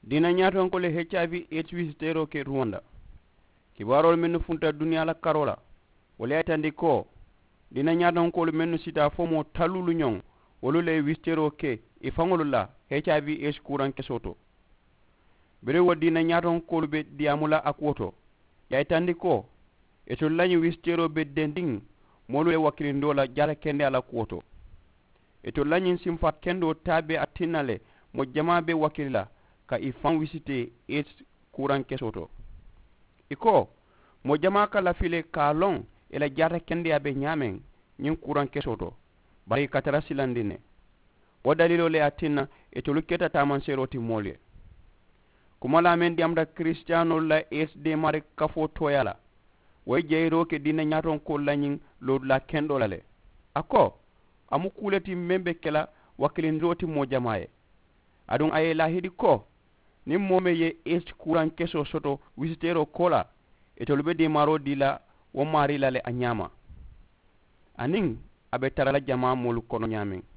dina nyaton ko le HIV AIDS visitero ke Rwanda kibarol men funta duniya la karola wala tandi ko dina nyaton ko men sita fomo talulu nyong wolu le visitero ke e fangolu la HIV AIDS kuran kesoto bere wadina nyaton ko be diamula akwoto ya tandi ko e to lañu visitero be dending molu e wakilindo la jara kende ala kwoto e to lañin simfat kendo tabe atinale mo jama be wakila ka ifan visite AIDS kuran kesoto iko mo jama kala file kalon ela jara kende abe nyamen nyin kuran kesoto bari katara silandine o dalilo le atina e to luketa taman seroti molye kumala men diamda cristiano la SD mare kafo toyala way jeyro ke dina nyaton ko lañin lo la kendo lale ako amu kuleti membe kala wakilin roti mo jamaaye adun aye la hidi ko nim mome ye est kuran keso soto visitero kola e to lube di maro dila wo mari lale anyama aning abe tarala jama molu kono nyamen